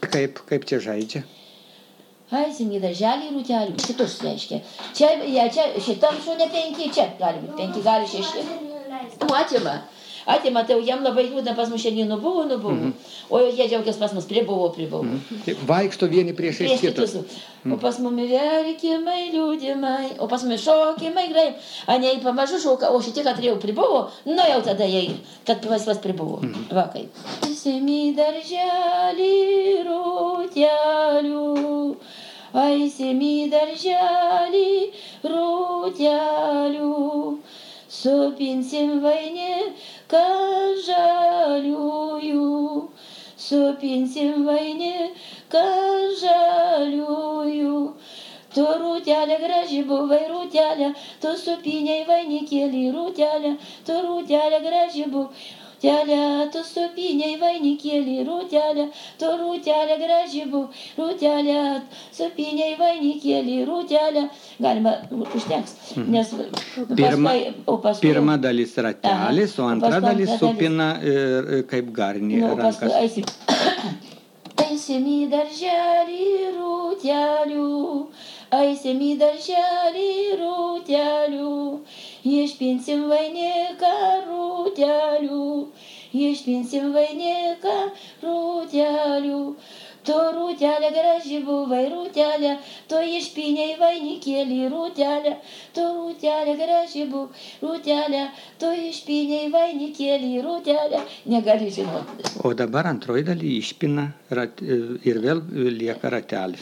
kaip čia žaidžia? Eisim į darželį, rūtelį, šitus reiškia. Čia šitam šone 5, čia gali būti 5, gali 6. Atima, tai jam labai liūdna, pas mus šiandien nubuvo. O jie džiaugias pas mus pribuvo. Vaikšto vieni prieš kitus. O pas mumi verkimai, liūdimai, o pas mumi šokimai, grai. Anei pamažu šoka, o šitie, kad jau pribuvo, nu jau tada jie, kad pas pribuvo. Vakai. Eisim į darželį, rūtelių. Eisim į darželį, rūtelių. Supinsim vainiką žaliųjų, supinsim vainiką žaliųjų. Tu rūtelė graži buvai, rūtelė, tu supiniai vainikėlį, rūtelė, tu rūtelė graži buvai. Rūtelė, tu supiniai vainikėlį, rūtelė, tu rūtelė graži buvai, rūtelė, supiniai vainikėlį, rūtelė. Galima užteks, nes paskui... Pirma dalis ratelis, o antra dalis supina kaip garnį rankas. Eisim į darželį, rūtelių, eisim į darželį, rūtelių, išpinsim vainiką, rūtelių, išpinsim vainiką, rūtelių. Tu rūtelė graži buvai, rūtelė, tu išpiniai vainikėlį, rūtelė, tu rūtelė graži buvai, rūtelė, tu išpiniai vainikėlį, rūtelė. Negali žinoti. O dabar antroji daly išpina ir vėl lieka ratelis.